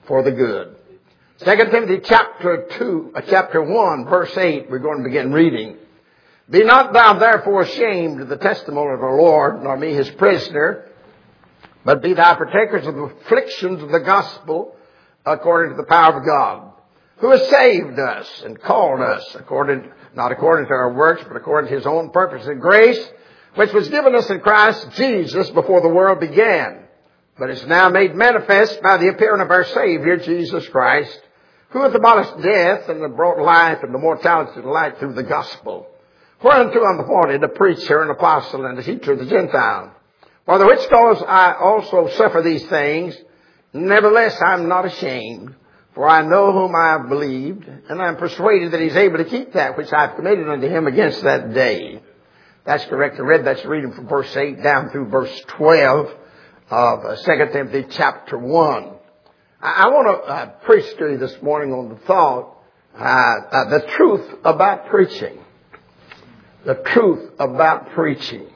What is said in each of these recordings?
for the good. 2 Timothy chapter 1, verse 8, we're going to begin reading. Be not thou therefore ashamed of the testimony of our Lord, nor me his prisoner, but be thou partakers of the afflictions of the gospel according to the power of God, who has saved us and called us not according to our works, but according to his own purpose and grace, which was given us in Christ Jesus before the world began, but is now made manifest by the appearing of our Savior, Jesus Christ, who hath abolished death and hath brought life and immortality to light through the gospel, whereunto I am appointed a preacher, an apostle, and a teacher of the Gentiles. For the which cause I also suffer these things, nevertheless I am not ashamed, for I know whom I have believed, and I am persuaded that he is able to keep that which I have committed unto him against that day. That's correct. I read that's reading from verse 8 down through verse 12 of 2 Timothy chapter 1. I want to preach to you this morning on the thought, the truth about preaching. The truth about preaching.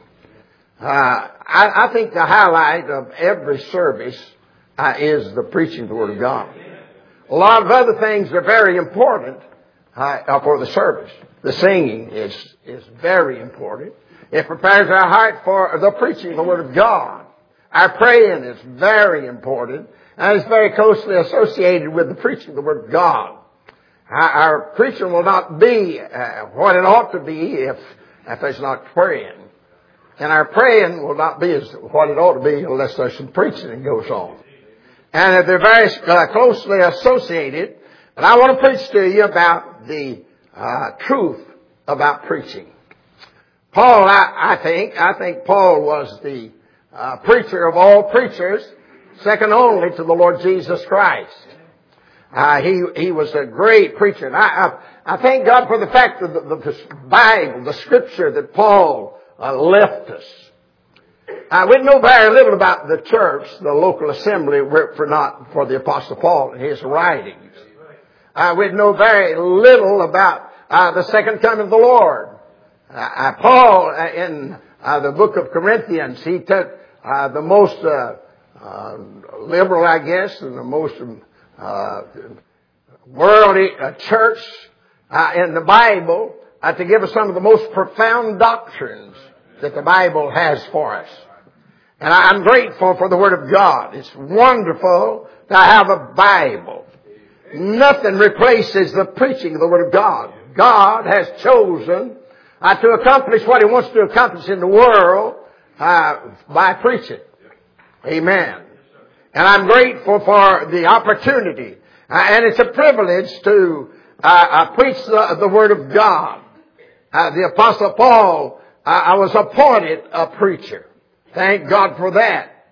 I think the highlight of every service is the preaching of the Word of God. A lot of other things are very important for the service. The singing is very important. It prepares our heart for the preaching of the Word of God. Our praying is very important, and it's very closely associated with the preaching of the Word of God. Our preaching will not be what it ought to be if there's not praying. And our praying will not be what it ought to be unless there's some preaching that goes on. And they're very closely associated. And I want to preach to you about the truth about preaching. Paul, I think Paul was the preacher of all preachers, second only to the Lord Jesus Christ. He was a great preacher. And I thank God for the fact that the Bible, the Scripture that Paul left us. We know very little about the church, the local assembly, for the Apostle Paul and his writings. We know very little about the second coming of the Lord. Paul, in the book of Corinthians, he took the most liberal, I guess, and the most worldly church in the Bible to give us some of the most profound doctrines that the Bible has for us. And I'm grateful for the Word of God. It's wonderful to have a Bible. Nothing replaces the preaching of the Word of God. God has chosen to accomplish what He wants to accomplish in the world by preaching. Amen. And I'm grateful for the opportunity. And it's a privilege to preach the Word of God. The Apostle Paul was appointed a preacher. Thank God for that.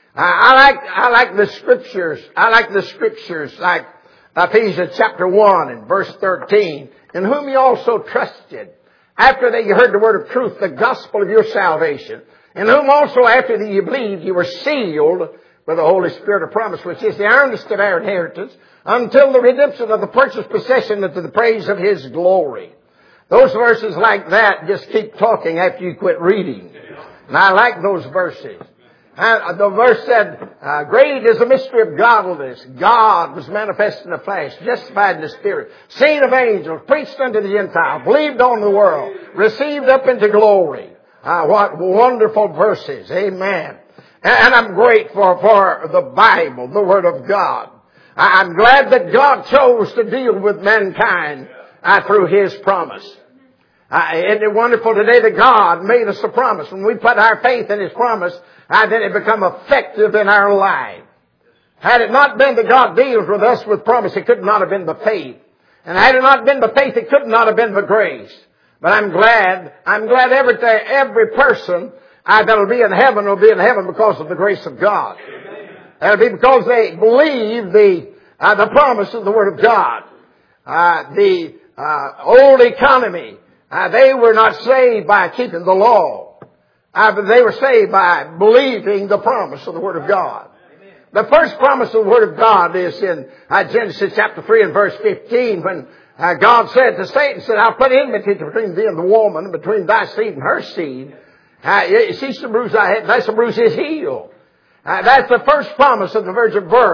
I like the Scriptures. I like the Scriptures like Ephesians chapter 1 and verse 13. In whom you also trusted, after that you heard the word of truth, the gospel of your salvation. In whom also after that you believed, you were sealed with the Holy Spirit of promise, which is the earnest of our inheritance, until the redemption of the purchased possession unto the praise of His glory. Those verses like that just keep talking after you quit reading. And I like those verses. The verse said, great is the mystery of godliness. God was manifest in the flesh, justified in the Spirit, seen of angels, preached unto the Gentiles, believed on the world, received up into glory. What wonderful verses. Amen. And I'm grateful for the Bible, the Word of God. I'm glad that God chose to deal with mankind through His promise. Isn't it wonderful today that God made us a promise? When we put our faith in His promise, then it become effective in our life. Had it not been that God deals with us with promise, it could not have been the faith. And had it not been the faith, it could not have been the grace. But I'm glad every person that'll be in heaven will be in heaven because of the grace of God. It'll be because they believe the promise of the Word of God. The old economy, they were not saved by keeping the law. But they were saved by believing the promise of the Word of God. The first promise of the Word of God is in Genesis chapter 3 and verse 15 when God said to Satan, I'll put enmity between thee and the woman, between thy seed and her seed. She shall bruise thy head, thy shall bruise his heel. That's the first promise of the virgin birth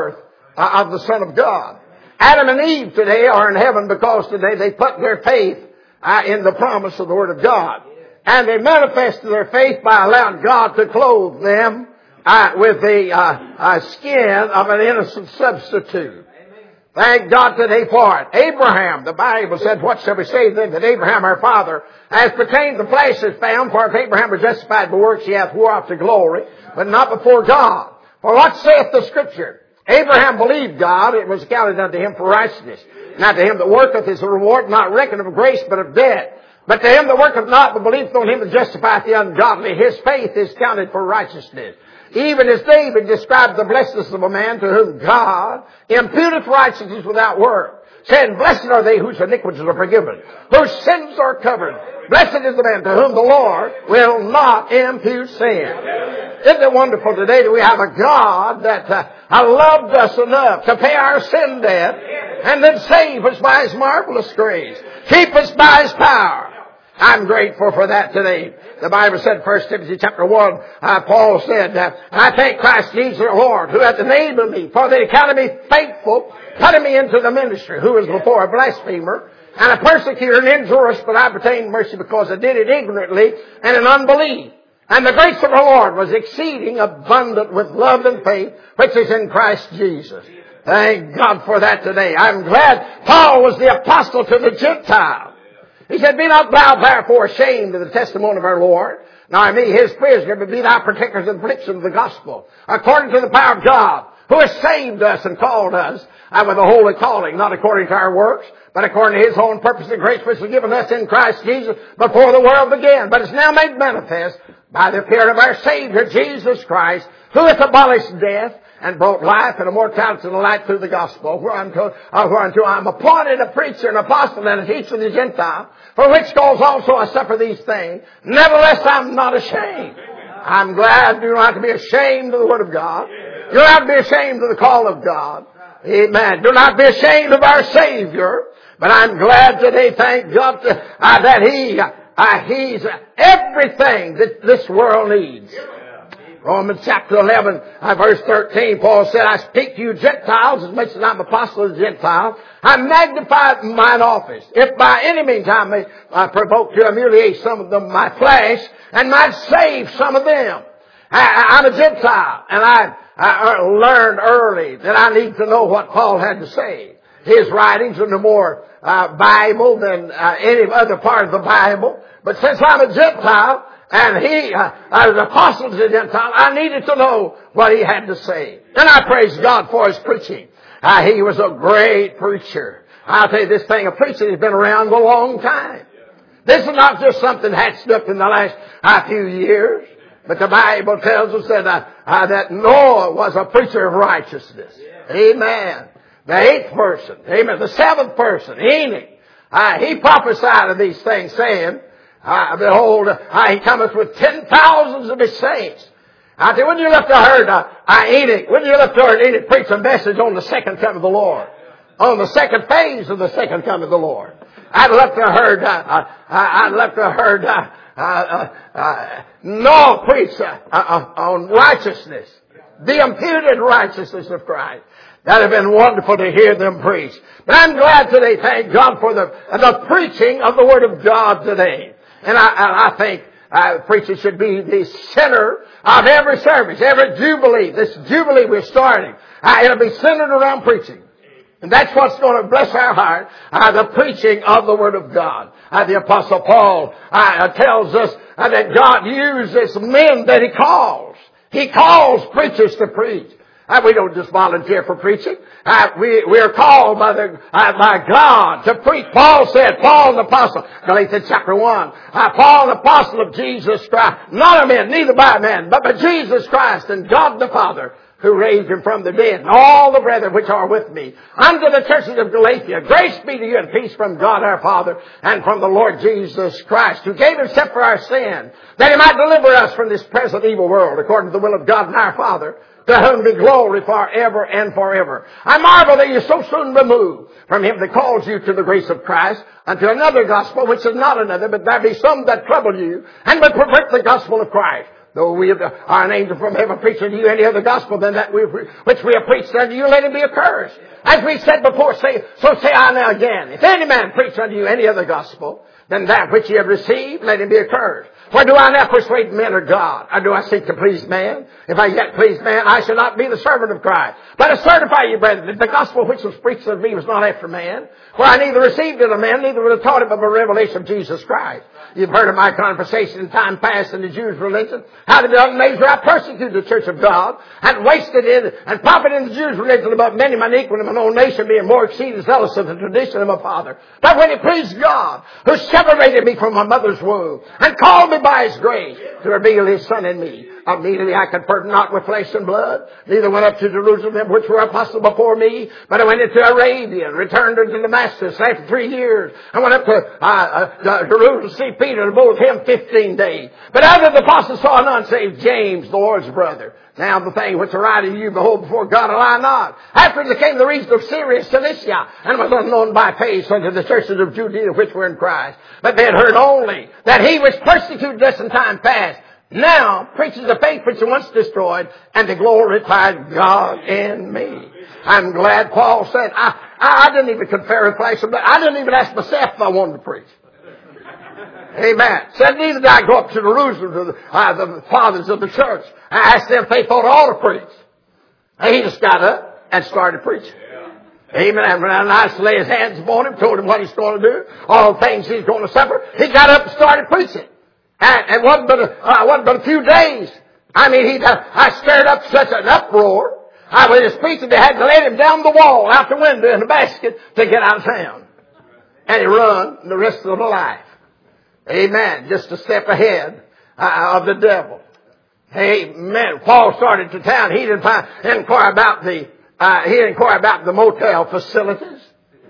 of the Son of God. Adam and Eve today are in heaven because today they put their faith in the promise of the Word of God. And they manifested their faith by allowing God to clothe them with the skin of an innocent substitute. Thank God today for it. Abraham, the Bible said, what shall we say then that Abraham our father, as pertains the flesh is found, for if Abraham was justified by works, he hath wore off to glory, but not before God. For what saith the Scripture? Abraham believed God, it was accounted unto him for righteousness. Now to him that worketh is a reward not reckoned of grace, but of debt. But to him that worketh not, but believeth on him that justifieth the ungodly, his faith is counted for righteousness. Even as David described the blessedness of a man to whom God imputeth righteousness without work, saying, blessed are they whose iniquities are forgiven, whose sins are covered. Blessed is the man to whom the Lord will not impute sin. Isn't it wonderful today that we have a God that loved us enough to pay our sin debt and then save us by His marvelous grace, keep us by His power. I'm grateful for that today. The Bible said, 1 Timothy chapter 1, Paul said, I thank Christ Jesus our Lord, who hath enabled me, for that He counted me faithful, putting me into the ministry, who was before a blasphemer, and a persecutor and injurious, but I obtained mercy because I did it ignorantly and in unbelief. And the grace of our Lord was exceeding abundant with love and faith, which is in Christ Jesus. Thank God for that today. I'm glad Paul was the apostle to the Gentiles. He said, be not thou therefore ashamed of the testimony of our Lord, nor I me his prisoner, but be thou partakers of the affliction of the gospel, according to the power of God, who has saved us and called us with a holy calling, not according to our works, but according to His own purpose and grace which was given us in Christ Jesus before the world began. But it's now made manifest by the appearing of our Savior, Jesus Christ, who hath abolished death and brought life and immortality to the light through the gospel, whereunto I am appointed a preacher, an apostle, and a teacher of the Gentiles, for which cause also I suffer these things. Nevertheless, I'm not ashamed. I'm glad you don't have to be ashamed of the Word of God. You don't have to be ashamed of the call of God. Amen. Do not be ashamed of our Savior. But I'm glad today, thank God, that He's everything that this world needs. Romans chapter 11, verse 13, Paul said, I speak to you Gentiles, as much as I'm apostle of the Gentiles. I magnify mine office. If by any means I may provoke to humiliate some of them, my flesh, and might save some of them. I'm a Gentile, and I learned early that I need to know what Paul had to say. His writings are no more Bible than any other part of the Bible. But since I'm a Gentile, and he, as an apostle to the Gentile, I needed to know what he had to say. And I praise God for his preaching. He was a great preacher. I'll tell you this thing, a preacher has been around a long time. This is not just something hatched up in the last few years. But the Bible tells us that Noah was a preacher of righteousness. Amen. The 8th person. Amen. The 7th person, Enoch. He prophesied of these things, saying, behold, he cometh with 10,000s of his saints. I say, wouldn't you love to have heard Enoch? Wouldn't you love to have heard Enoch preach a message on the second coming of the Lord? On the second phase of the second coming of the Lord. I'd love to have heard Noah preach on righteousness. The imputed righteousness of Christ. That would have been wonderful to hear them preach. But I'm glad today, thank God for the preaching of the Word of God today. And I think preaching should be the center of every service, every jubilee. This jubilee we're starting, it'll be centered around preaching. And that's what's going to bless our heart, the preaching of the Word of God. The Apostle Paul tells us that God uses men that He calls. He calls preachers to preach. We don't just volunteer for preaching. We are called by God to preach. Paul said, Paul the apostle, Galatians chapter 1, Paul the apostle of Jesus Christ, not of men, neither by men, but by Jesus Christ and God the Father, who raised Him from the dead, and all the brethren which are with me, unto the churches of Galatia, grace be to you and peace from God our Father and from the Lord Jesus Christ, who gave Himself for our sin, that He might deliver us from this present evil world, according to the will of God and our Father, to whom be glory forever and forever. I marvel that you so soon remove from Him that calls you to the grace of Christ unto another gospel, which is not another, but there be some that trouble you and would pervert the gospel of Christ. Though we are an angel from heaven preach unto you any other gospel than that which we have preached unto you, let him be accursed. As we said before, so say I now again. If any man preach unto you any other gospel than that which ye have received, let him be accursed. For do I now persuade men of God, or do I seek to please man? If I yet please man, I shall not be the servant of Christ. But I certify you, brethren, that the gospel which was preached unto me was not after man. For I neither received it of man, neither was I taught it by the revelation of Jesus Christ. You've heard of my conversation in time past in the Jews' religion, how the young measure I persecuted the church of God, and wasted it, and profited in the Jews' religion above many mine equal in my own nation, being more exceeding zealous of the tradition of my father. But when it pleased God, who separated me from my mother's womb, and called me by his grace to reveal his Son in me, immediately I conferred not with flesh and blood, neither went up to Jerusalem, which were apostles before me, but I went into Arabia, and returned unto Damascus after 3 years. I went up to Jerusalem to see Peter, and abode with him 15 days. But other the apostles saw none save James, the Lord's brother. Now the thing which I write to you, behold, before God I lie not. After there came the region of Syria, Cilicia, and was unknown by face unto the churches of Judea which were in Christ. But they had heard only that he was persecuted us in time past. Now preaches the faith which was once destroyed, and to glorify God in me. I'm glad Paul said, I didn't even confer with flesh and blood. I didn't even ask myself if I wanted to preach. Amen. Said neither did I go up to Jerusalem to the fathers of the church. I asked them if they thought I ought to preach. And he just got up and started preaching. Amen. And when I lay his hands upon him, told him what he's going to do, all the things he's going to suffer, he got up and started preaching. And it wasn't but a few days. I mean, I stirred up such an uproar. I was preaching, they had to let him down the wall, out the window in a basket to get out of town. And he run the rest of the life. Amen. Just a step ahead of the devil. Amen. Paul started to town. He didn't inquire about the motel facilities.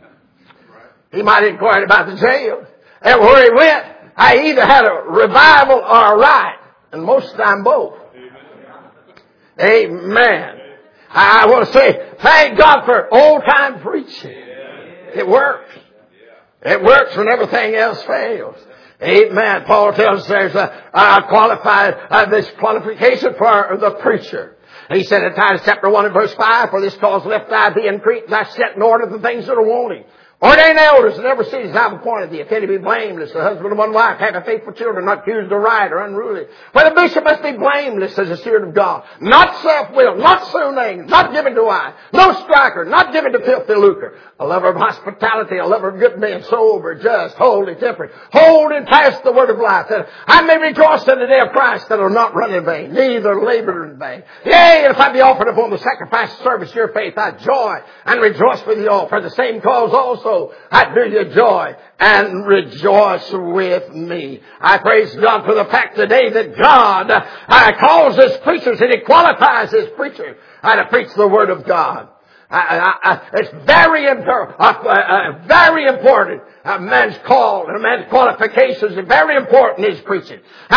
He might have inquired about the jail. And where he went, I either had a revival or a riot. And most of the time both. Amen. I want to say, thank God for old-time preaching. It works. It works when everything else fails. Amen. Paul tells us there's this qualification for the preacher. He said in Titus chapter 1 and verse 5, for this cause left I thee in Crete, and I set in order the things that are wanting. Ordain elders in every city as I have appointed thee. If any be blameless, the husband of one wife, having faithful children, not accused of riot or unruly. For the bishop must be blameless as a steward of God, not self-willed, not swooning, not given to wine, no striker, not given to filthy lucre, a lover of hospitality, a lover of good men, sober, just, holy, temperate, holding fast the word of life, that I may rejoice in the day of Christ, that will not run in vain, neither labor in vain. Yea, and if I be offered upon the sacrifice of service your faith, I joy and rejoice with you all. For the same cause also I do you joy and rejoice with me. I praise God for the fact today that God calls his preachers and he qualifies his preachers to preach the word of God. It's very important. A man's call and a man's qualifications are very important in his preaching.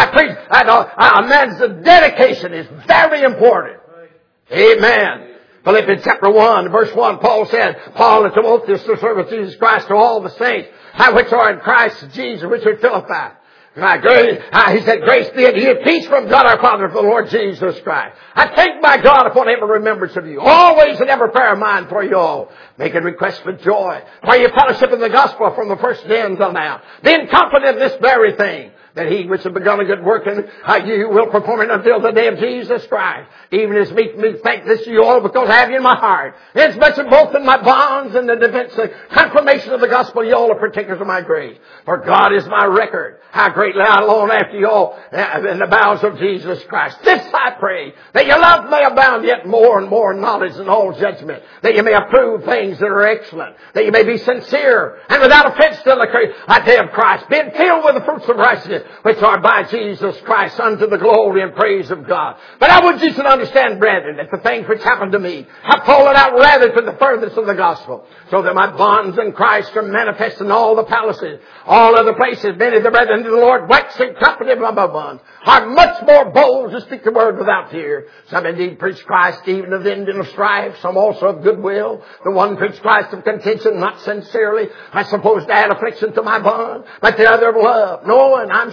A man's dedication is very important. Amen. Philippians chapter 1, verse 1, Paul said, Paul and Timotheus, the servant of Jesus Christ, to all the saints, which are in Christ Jesus, which are in Philippi. He said, grace be unto you, peace from God our Father, for the Lord Jesus Christ. I thank my God upon every remembrance of you, always in every prayer of mine for you all, making requests with joy, for your fellowship in the gospel from the first day until now, being confident of this very thing, that he which has begun a good work in you will perform it until the day of Jesus Christ. Even as me thank this you all because I have you in my heart. Inasmuch as both in my bonds and the defense and confirmation of the gospel, you all are partakers of my grace. For God is my record, how greatly I long after you all in the bowels of Jesus Christ. This I pray, that your love may abound yet more and more in knowledge and all judgment, that you may approve things that are excellent, that you may be sincere and without offense till the day of Christ, being filled with the fruits of righteousness, which are by Jesus Christ unto the glory and praise of God. But I want you to understand, brethren, that the things which happened to me have fallen out rather to the furthest of the gospel, so that my bonds in Christ are manifest in all the palaces, all other places. Many of the brethren of the Lord, waxing confident of my bonds, are much more bold to speak the word without fear. Some indeed preach Christ even of the ending of strife, some also of goodwill. The one preach Christ of contention, not sincerely, I suppose to add affliction to my bond, but the other of love, knowing I'm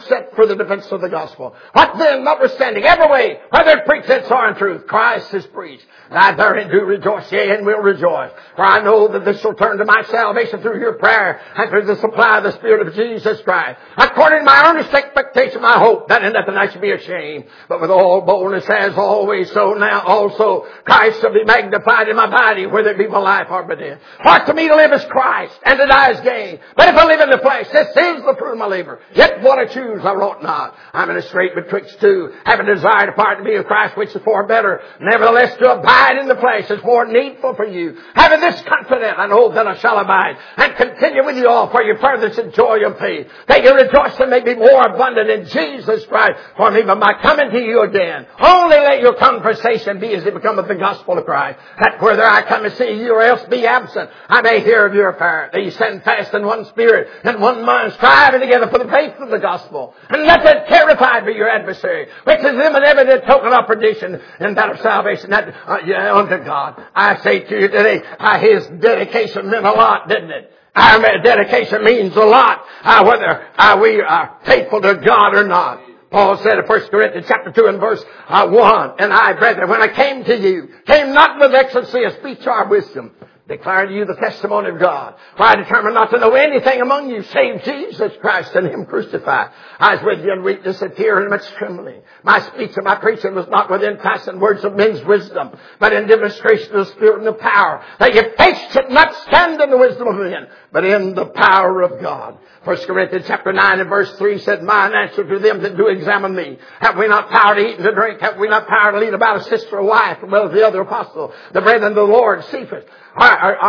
set for the defense of the gospel. What then, notwithstanding, every way, whether it preaches or in truth, Christ is preached. And I therein do rejoice, yea, and will rejoice. For I know that this shall turn to my salvation through your prayer and through the supply of the Spirit of Jesus Christ. According to my earnest expectation, I hope that in nothing I should be ashamed, but with all boldness as always, so now also Christ shall be magnified in my body, whether it be my life or my death. For to me to live is Christ, and to die is gain. But if I live in the flesh, this is the fruit of my labor. Yet what I choose I wrought not. I'm in a strait betwixt two, having a desire to part to be of Christ, which is far better. Nevertheless, to abide in the flesh is more needful for you. Having this confidence, I know that I shall abide, and continue with you all for your furtherance and joy of faith, that your rejoicing may be more abundant in Jesus Christ. For me, by my coming to you again, only let your conversation be as it becometh the gospel of Christ, that whether I come and see you or else be absent, I may hear of your affair, that you stand fast in one spirit and one mind, striving together for the faith of the gospel. And let that terrified be your adversary, which is them an evident token of perdition, and that of salvation, that unto God. I say to you today, his dedication meant a lot, didn't it? Our dedication means a lot, whether we are faithful to God or not. Paul said in 1 Corinthians chapter 2 and verse 1, and I, brethren, when I came to you, came not with excellency of speech or wisdom, declaring to you the testimony of God. For I determined not to know anything among you save Jesus Christ and Him crucified. I was with you in weakness and fear and much trembling. My speech and my preaching was not with enticing words of men's wisdom, but in demonstration of the Spirit and of power, that your faith should not stand in the wisdom of men, but in the power of God. 1 Corinthians chapter 9 and verse 3 said, mine answer to them that do examine me. Have we not power to eat and to drink? Have we not power to lead about a sister or wife, as well as the other apostle, the brethren of the Lord, Cephas? Or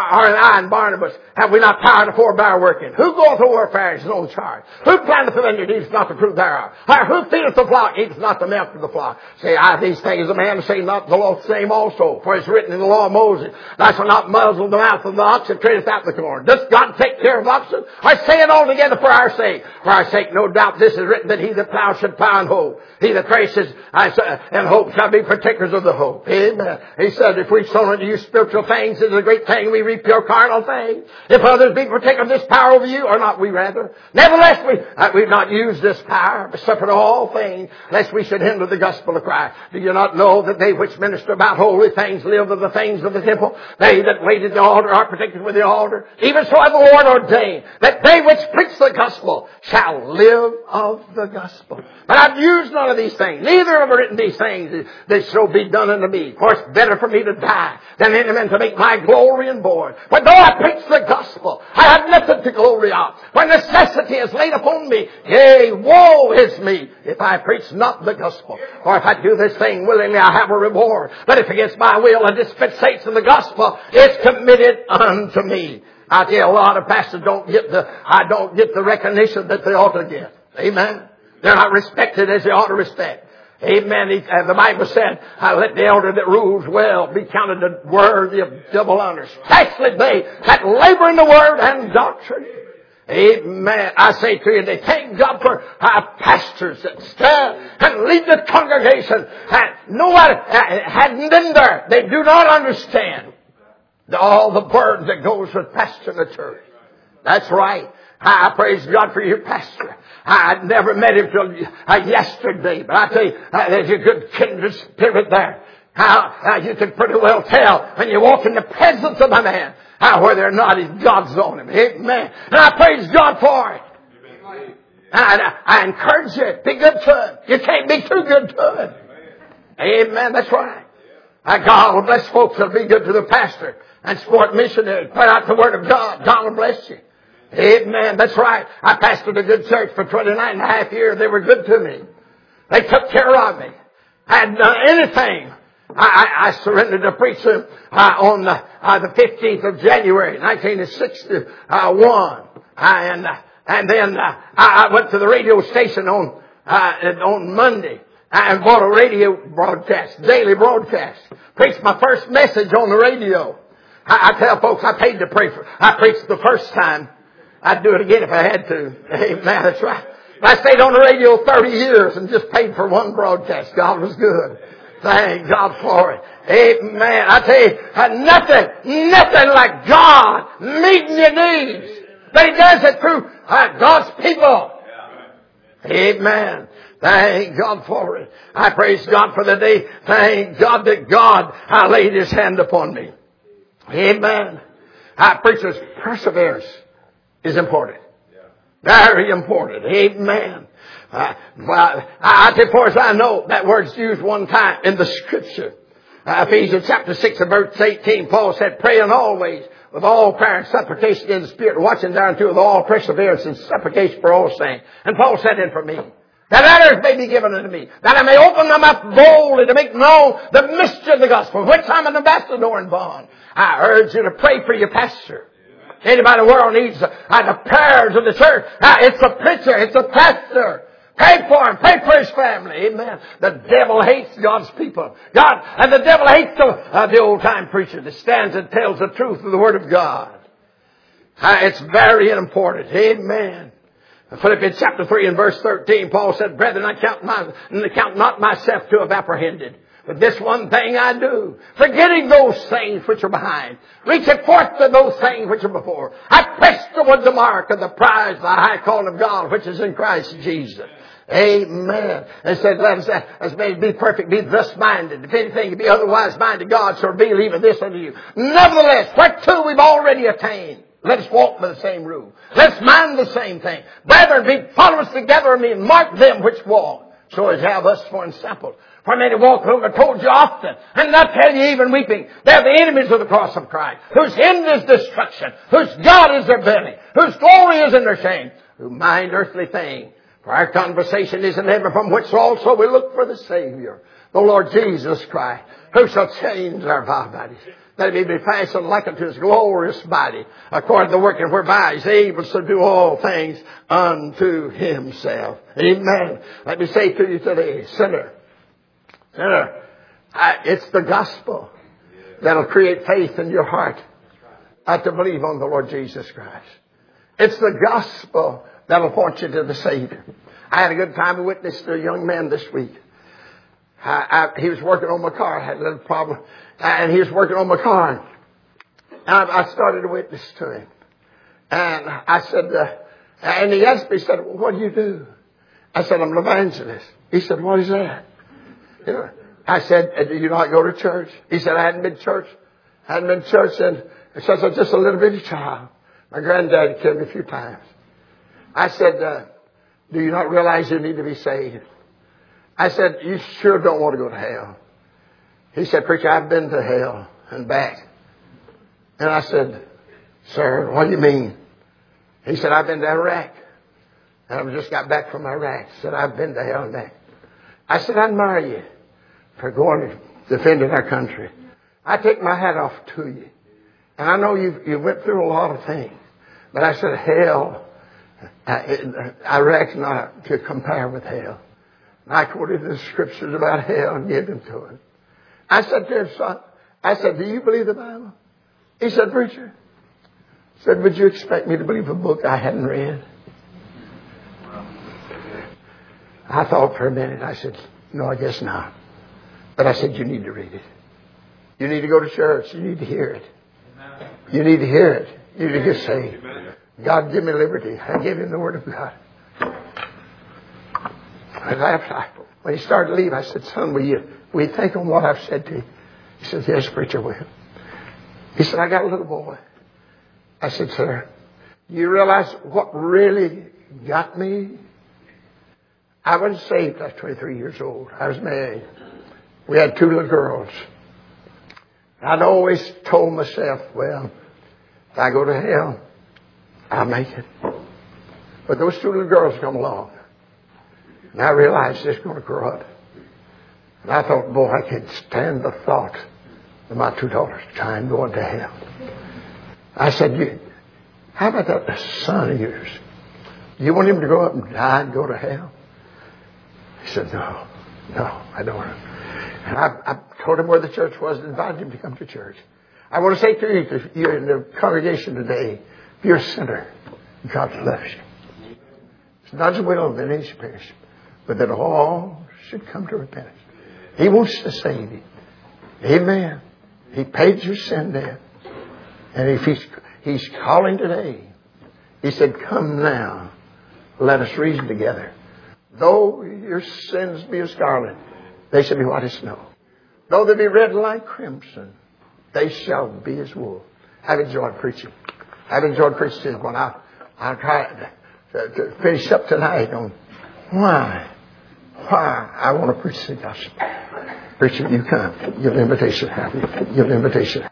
I and Barnabas, have we not power to forbear working? Who goeth to warfare is his own charge? Who planteth the vineyard, eateth not the fruit thereof? Or who feedeth the flock, eateth not the milk of the flock? Say I these things, a man say not the law the same also. For it's written in the law of Moses, thou shalt not muzzle the mouth of the ox that treadeth out the corn. Does God take care of oxen? I say it altogether for our sake. For our sake, no doubt, this is written, that he that plows should plow in hope. He that threshes in hope shall be partakers of the hope. Amen. He said, if we sow unto you spiritual things, it is a great thing. We reap your carnal things. If others be partaker of this power over you, or not we rather. Nevertheless, we've not used this power, but suffered all things, lest we should hinder the gospel of Christ. Do you not know that they which minister about holy things live of the things of the temple? They that wait at the altar are protected with the altar. Even so hath the Lord ordained, that they which preach the gospel shall live of the gospel. But I've used none of these things, neither have I written these things that shall be done unto me. For it's better for me to die than any man to make my glory in void. But though I preach the gospel, I have nothing to glory of. For necessity is laid upon me. Yea, woe is me if I preach not the gospel. For if I do this thing willingly, I have a reward. But if against my will a dispensation of the gospel is committed unto me. I tell you, a lot of pastors don't get the recognition that they ought to get. Amen. They're not respected as they ought to respect. Amen. The Bible said, let the elder that rules well be counted worthy of double honor, especially they that labor in the word and doctrine. Amen. I say to you, they thank God for pastors that stand and lead the congregation. Nobody hadn't been there. They do not understand all the burden that goes with pastoring the church. That's right. I praise God for your pastor. I never met him till yesterday, but I tell you, there's a good kindred spirit there. How you can pretty well tell when you walk in the presence of a man, whether or not his God's on him. Amen. And I praise God for it. I encourage you, be good to him. You can't be too good to him. Amen. That's right. God will bless folks that'll be good to the pastor and support missionaries. Put out the word of God. God will bless you. Amen. That's right. I pastored a good church for 29 and a half years. They were good to me. They took care of me. I hadn't done anything. I surrendered to preach them on the 15th of January, 1961. And then I went to the radio station on Monday and bought a radio broadcast, daily broadcast. Preached my first message on the radio. I tell folks I paid to pray for. I preached the first time. I'd do it again if I had to. Amen. That's right. I stayed on the radio 30 years and just paid for one broadcast. God was good. Thank God for it. Amen. I tell you, nothing like God meeting your needs. But He does it through God's people. Amen. Thank God for it. I praise God for the day. Thank God that God laid His hand upon me. Amen. Preachers, perseverance is important. Very important. Amen. As far as I know, that word's used one time in the Scripture. Ephesians chapter 6 and verse 18, Paul said, praying always with all prayer and supplication in the Spirit, watching thereunto with all perseverance and supplication for all saints. And Paul said, and for me, that others may be given unto me, that I may open them up boldly to make known the mystery of the gospel, which I'm an ambassador in bond. I urge you to pray for your pastor. Anybody in the world needs the prayers of the church. It's a preacher. It's a pastor. Pray for him. Pray for his family. Amen. The devil hates God's people. And the devil hates the old-time preacher that stands and tells the truth of the Word of God. It's very important. Amen. Philippians chapter 3 and verse 13, Paul said, brethren, I count not myself to have apprehended. But this one thing I do, forgetting those things which are behind, reaching forth to those things which are before. I press toward the mark of the prize, the high calling of God, which is in Christ Jesus. Amen. And said, let us be perfect, be thus minded. If anything be otherwise minded, God shall reveal even this unto you. Nevertheless, whereto we've already attained, let us walk by the same rule. Let us mind the same thing. Brethren, be followers together of me, and mark them which walk, so as have us for example. For many walk whom I told you often, and not tell you even weeping. They're the enemies of the cross of Christ, whose end is destruction, whose God is their belly, whose glory is in their shame, who mind earthly things. For our conversation is in heaven, from which also we look for the Savior, the Lord Jesus Christ, who shall change our vile bodies, that he may be fashioned like unto his glorious body, according to the working whereby he's able to do all things unto himself. Amen. Let me say to you today, sinner, it's the gospel that'll create faith in your heart to believe on the Lord Jesus Christ. It's the gospel that'll point you to the Savior. I had a good time of witness to a young man this week. He was working on my car. I had a little problem. And he was working on my car. And I started to witness to him. And I said, and he asked me, he said, well, what do you do? I said, I'm an evangelist. He said, what is that? You know, I said, do you not go to church? He said, I hadn't been to church. And since I was just a little bitty child. My granddaddy killed me a few times. I said, do you not realize you need to be saved? I said, you sure don't want to go to hell. He said, preacher, I've been to hell and back. And I said, sir, what do you mean? He said, I've been to Iraq. And I just got back from Iraq. He said, I've been to hell and back. I said, I admire you for going and defending our country. I take my hat off to you. And I know you went through a lot of things. But I said, hell, Iraq's not to compare with hell. And I quoted the scriptures about hell and gave them to him. I said to him, son, I said, do you believe the Bible? He said, preacher. I said, would you expect me to believe a book I hadn't read? I thought for a minute. I said, no, I guess not. But I said, you need to read it. You need to go to church. You need to hear it. You need to hear it. You need to get saved. God, give me liberty. I gave him the Word of God. When he started to leave, I said, son, will you think on what I've said to you? He said, yes, preacher, will. He said, I got a little boy. I said, sir, do you realize what really got me? I wasn't saved. I was 23 years old. I was married. We had 2 little girls. I'd always told myself, well, if I go to hell, I'll make it. But those 2 little girls come along. And I realized they're going to grow up. And I thought, boy, I can't stand the thought of my 2 daughters trying going to hell. I said, how about that son of yours? You want him to grow up and die and go to hell? He said, no, I don't. And I told him where the church was and invited him to come to church. I want to say to you in the congregation today, if you're a sinner, God loves you. It's not his will that any should perish, but that all should come to repentance. He wants to save you. Amen. He paid your sin debt. And if he's calling today, he said, come now, let us reason together. Though your sins be as scarlet, they shall be white as snow. Though they be red like crimson, they shall be as wool. I've enjoyed preaching. I've enjoyed preaching, but I'll try to finish up tonight on why I want to preach the gospel. Preacher, you come. Give the invitation. Have you? Give the invitation.